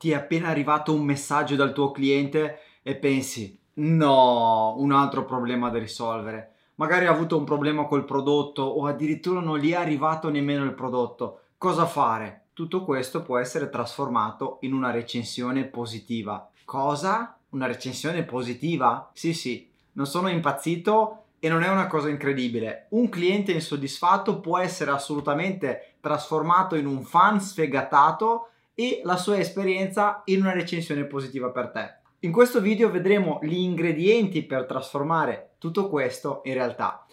ti è appena arrivato un messaggio dal tuo cliente e pensi, no, un altro problema da risolvere. Magari ha avuto un problema col prodotto o addirittura non gli è arrivato nemmeno il prodotto. Cosa fare? Tutto questo può essere trasformato in una recensione positiva. Cosa? Una recensione positiva? Sì, non sono impazzito e non è una cosa incredibile. Un cliente insoddisfatto può essere assolutamente trasformato in un fan sfegatato e la sua esperienza in una recensione positiva per te. In questo video vedremo gli ingredienti per trasformare tutto questo in realtà.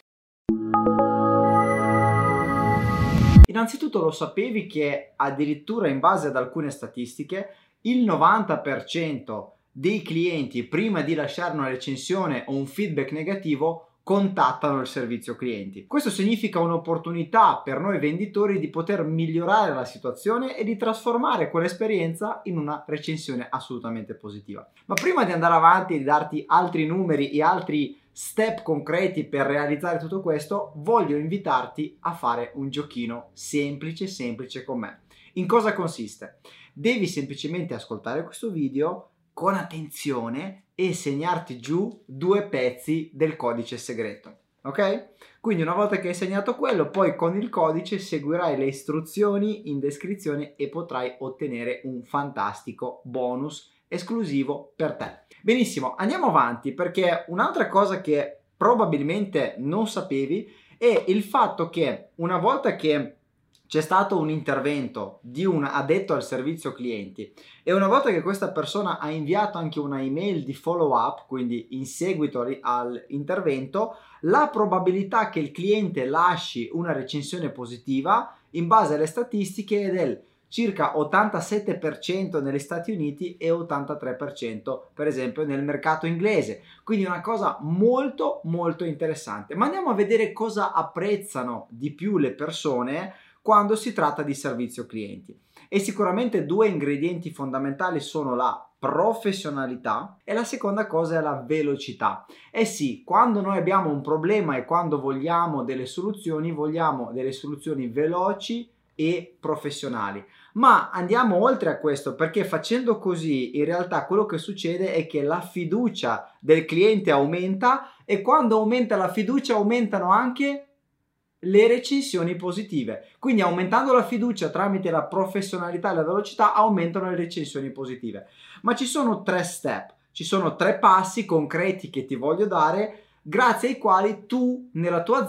Innanzitutto lo sapevi che addirittura in base ad alcune statistiche il 90% dei clienti prima di lasciare una recensione o un feedback negativo contattano il servizio clienti. Questo significa un'opportunità per noi venditori di poter migliorare la situazione e di trasformare quell'esperienza in una recensione assolutamente positiva. Ma prima di andare avanti e di darti altri numeri e altri step concreti per realizzare tutto questo, voglio invitarti a fare un giochino semplice con me. In cosa consiste? Devi semplicemente ascoltare questo video con attenzione e segnarti giù 2 pezzi del codice segreto, ok? Quindi una volta che hai segnato quello, poi con il codice seguirai le istruzioni in descrizione e potrai ottenere un fantastico bonus esclusivo per te. Benissimo, andiamo avanti, perché un'altra cosa che probabilmente non sapevi è il fatto che una volta che c'è stato un intervento di un addetto al servizio clienti e una volta che questa persona ha inviato anche una email di follow up, quindi in seguito all'intervento, la probabilità che il cliente lasci una recensione positiva in base alle statistiche è del circa 87% negli Stati Uniti e 83% per esempio nel mercato inglese, quindi una cosa molto interessante. Ma andiamo a vedere cosa apprezzano di più le persone quando si tratta di servizio clienti. E sicuramente 2 ingredienti fondamentali sono la professionalità e la seconda cosa è la velocità. Eh sì, quando noi abbiamo un problema e quando vogliamo delle soluzioni veloci e professionali. Ma andiamo oltre a questo, perché facendo così in realtà quello che succede è che la fiducia del cliente aumenta e quando aumenta la fiducia aumentano anche le recensioni positive. Quindi aumentando la fiducia tramite la professionalità e la velocità aumentano le recensioni positive. Ma ci sono 3 step, ci sono 3 passi concreti che ti voglio dare grazie ai quali tu nella tua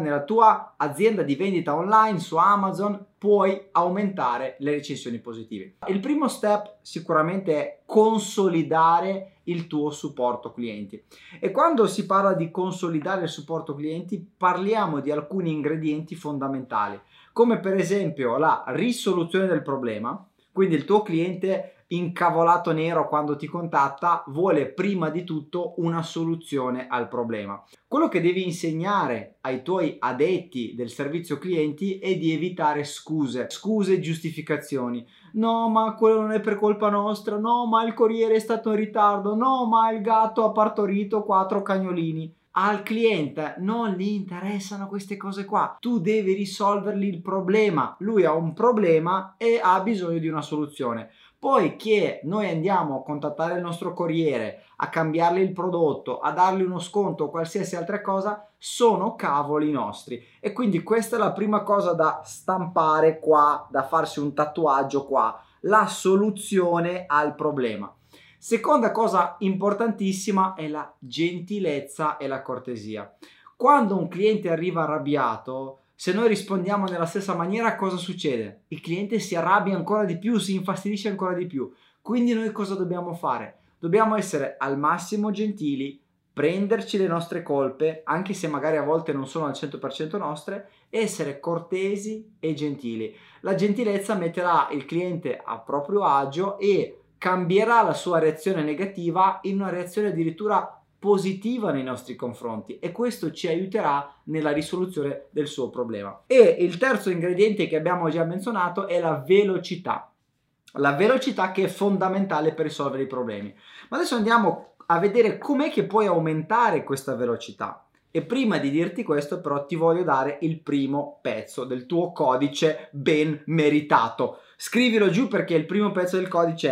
azienda di vendita online su Amazon puoi aumentare le recensioni positive. Il primo step sicuramente è consolidare il tuo supporto clienti. E quando si parla di consolidare il supporto clienti parliamo di alcuni ingredienti fondamentali, come per esempio la risoluzione del problema. Quindi il tuo cliente incavolato nero quando ti contatta vuole prima di tutto una soluzione al problema. Quello che devi insegnare ai tuoi addetti del servizio clienti è di evitare scuse e giustificazioni. No, ma quello non è per colpa nostra, no, ma il corriere è stato in ritardo, no, ma il gatto ha partorito 4 cagnolini. Al cliente non gli interessano queste cose qua, tu devi risolvergli il problema, lui ha un problema e ha bisogno di una soluzione. Poi che noi andiamo a contattare il nostro corriere, a cambiargli il prodotto, a dargli uno sconto o qualsiasi altra cosa, sono cavoli nostri. E quindi questa è la prima cosa da stampare qua, da farsi un tatuaggio qua, la soluzione al problema. Seconda cosa importantissima è la gentilezza e la cortesia. Quando un cliente arriva arrabbiato, se noi rispondiamo nella stessa maniera, cosa succede? Il cliente si arrabbia ancora di più, si infastidisce ancora di più. Quindi noi cosa dobbiamo fare? Dobbiamo essere al massimo gentili, prenderci le nostre colpe, anche se magari a volte non sono al 100% nostre, essere cortesi e gentili. La gentilezza metterà il cliente a proprio agio e cambierà la sua reazione negativa in una reazione addirittura positiva nei nostri confronti e questo ci aiuterà nella risoluzione del suo problema. E il terzo ingrediente che abbiamo già menzionato è la velocità. La velocità che è fondamentale per risolvere i problemi. Ma adesso andiamo a vedere com'è che puoi aumentare questa velocità. E prima di dirti questo però ti voglio dare il primo pezzo del tuo codice ben meritato. Scrivilo giù perché il primo pezzo del codice è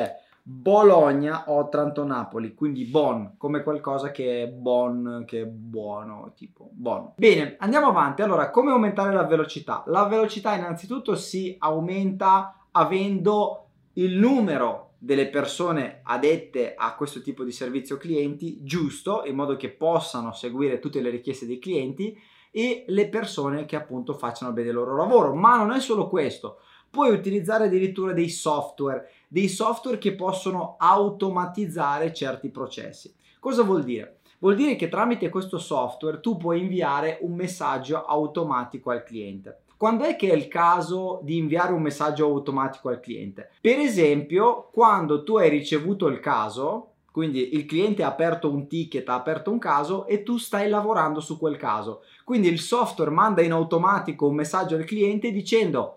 Bologna, Otranto, Napoli, quindi bon, come qualcosa che è bon, che è buono, tipo bon. Bene, andiamo avanti. Allora, come aumentare la velocità? La velocità innanzitutto si aumenta avendo il numero delle persone addette a questo tipo di servizio clienti giusto, in modo che possano seguire tutte le richieste dei clienti e le persone che appunto facciano bene il loro lavoro. Ma non è solo questo, puoi utilizzare addirittura dei software che possono automatizzare certi processi. Cosa vuol dire? Vuol dire che tramite questo software tu puoi inviare un messaggio automatico al cliente. Quando è che è il caso di inviare un messaggio automatico al cliente? Per esempio, quando tu hai ricevuto il caso, quindi il cliente ha aperto un ticket, ha aperto un caso e tu stai lavorando su quel caso. Quindi il software manda in automatico un messaggio al cliente dicendo: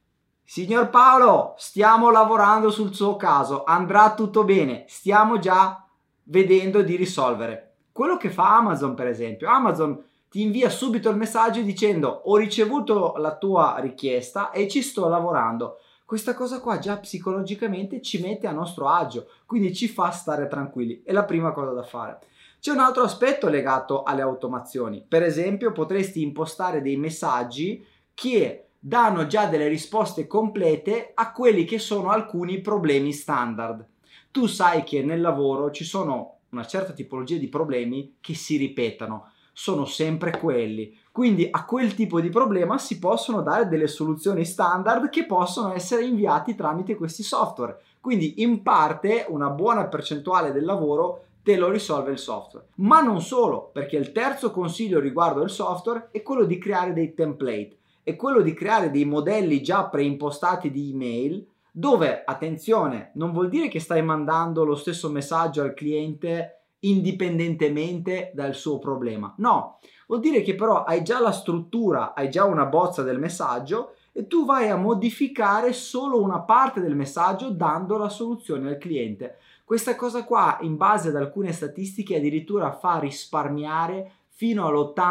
signor Paolo, stiamo lavorando sul suo caso, andrà tutto bene, stiamo già vedendo di risolvere. Quello che fa Amazon, per esempio, Amazon ti invia subito il messaggio dicendo: ho ricevuto la tua richiesta e ci sto lavorando. Questa cosa qua già psicologicamente ci mette a nostro agio, quindi ci fa stare tranquilli. È la prima cosa da fare. C'è un altro aspetto legato alle automazioni. Per esempio, potresti impostare dei messaggi che danno già delle risposte complete a quelli che sono alcuni problemi standard. Tu sai che nel lavoro ci sono una certa tipologia di problemi che si ripetono, sono sempre quelli. Quindi a quel tipo di problema si possono dare delle soluzioni standard che possono essere inviati tramite questi software. Quindi in parte una buona percentuale del lavoro te lo risolve il software. Ma non solo, perché il terzo consiglio riguardo il software è quello di creare dei template. È quello di creare dei modelli già preimpostati di email dove, attenzione, non vuol dire che stai mandando lo stesso messaggio al cliente indipendentemente dal suo problema. No, vuol dire che però hai già la struttura, hai già una bozza del messaggio e tu vai a modificare solo una parte del messaggio dando la soluzione al cliente. Questa cosa qua, in base ad alcune statistiche, addirittura fa risparmiare fino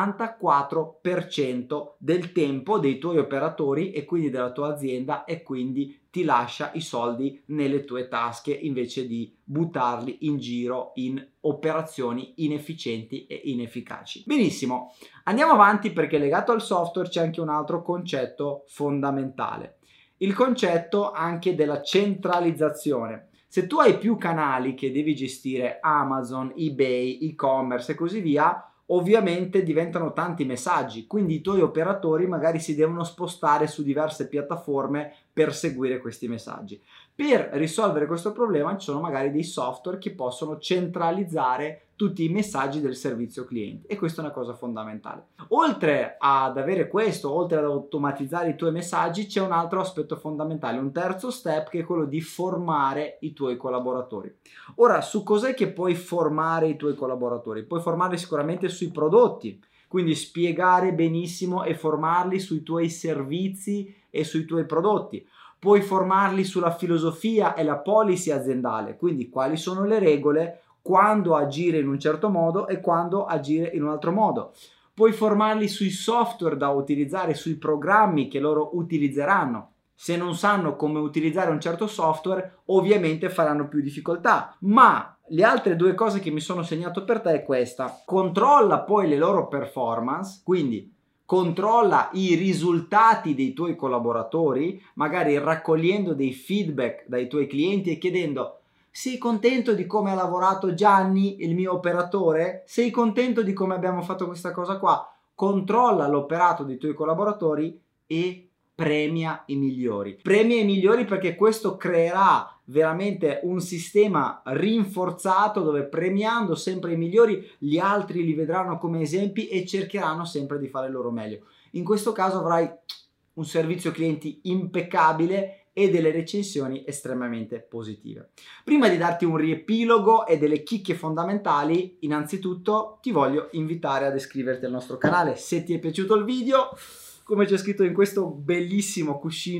all'84% del tempo dei tuoi operatori e quindi della tua azienda, e quindi ti lascia i soldi nelle tue tasche invece di buttarli in giro in operazioni inefficienti e inefficaci. Benissimo, andiamo avanti perché legato al software c'è anche un altro concetto fondamentale, il concetto anche della centralizzazione. Se tu hai più canali che devi gestire, Amazon, eBay, e-commerce e così via, ovviamente diventano tanti messaggi, quindi i tuoi operatori magari si devono spostare su diverse piattaforme per seguire questi messaggi. Per risolvere questo problema ci sono magari dei software che possono centralizzare tutti i messaggi del servizio cliente e questa è una cosa fondamentale. Oltre ad avere questo, oltre ad automatizzare i tuoi messaggi, c'è un altro aspetto fondamentale, un terzo step, che è quello di formare i tuoi collaboratori. Ora, su cos'è che puoi formare i tuoi collaboratori? Puoi formarli sicuramente sui prodotti, quindi spiegare benissimo e formarli sui tuoi servizi e sui tuoi prodotti. Puoi formarli sulla filosofia e la policy aziendale, quindi quali sono le regole, quando agire in un certo modo e quando agire in un altro modo. Puoi formarli sui software da utilizzare, sui programmi che loro utilizzeranno. Se non sanno come utilizzare un certo software, ovviamente faranno più difficoltà. Ma le altre due cose che mi sono segnato per te è questa: controlla poi le loro performance, quindi controlla i risultati dei tuoi collaboratori, magari raccogliendo dei feedback dai tuoi clienti e chiedendo: sei contento di come ha lavorato Gianni, il mio operatore? Sei contento di come abbiamo fatto questa cosa qua? Controlla l'operato dei tuoi collaboratori e premia i migliori. Premia i migliori perché questo creerà veramente un sistema rinforzato dove, premiando sempre i migliori, gli altri li vedranno come esempi e cercheranno sempre di fare il loro meglio. In questo caso avrai un servizio clienti impeccabile e delle recensioni estremamente positive. Prima di darti un riepilogo e delle chicche fondamentali, innanzitutto ti voglio invitare ad iscriverti al nostro canale se ti è piaciuto il video. Come c'è scritto in questo bellissimo cuscino,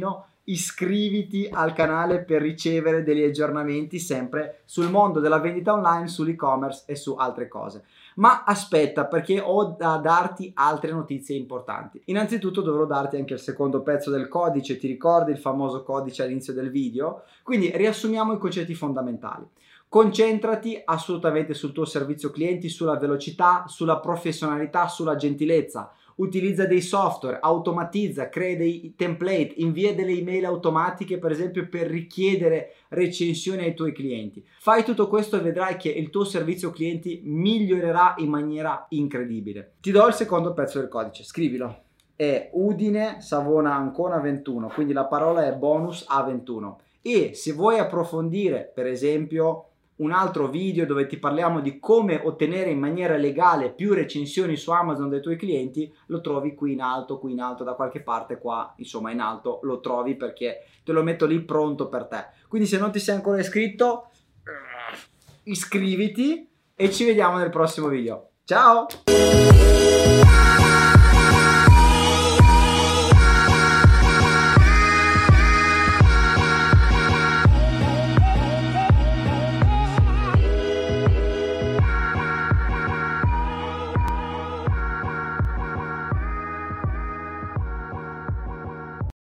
iscriviti al canale per ricevere degli aggiornamenti sempre sul mondo della vendita online, sull'e-commerce e su altre cose. Ma aspetta, perché ho da darti altre notizie importanti. Innanzitutto dovrò darti anche il secondo pezzo del codice, ti ricordi il famoso codice all'inizio del video? Quindi riassumiamo i concetti fondamentali. Concentrati assolutamente sul tuo servizio clienti, sulla velocità, sulla professionalità, sulla gentilezza. Utilizza dei software, automatizza, crea dei template, invia delle email automatiche per esempio per richiedere recensioni ai tuoi clienti. Fai tutto questo e vedrai che il tuo servizio clienti migliorerà in maniera incredibile. Ti do il secondo pezzo del codice, scrivilo. È Udine Savona Ancona 21, quindi la parola è bonus A21. E se vuoi approfondire per esempio un altro video dove ti parliamo di come ottenere in maniera legale più recensioni su Amazon dai tuoi clienti, lo trovi qui in alto, da qualche parte qua, insomma in alto lo trovi perché te lo metto lì pronto per te. Quindi se non ti sei ancora iscritto, iscriviti e ci vediamo nel prossimo video. Ciao!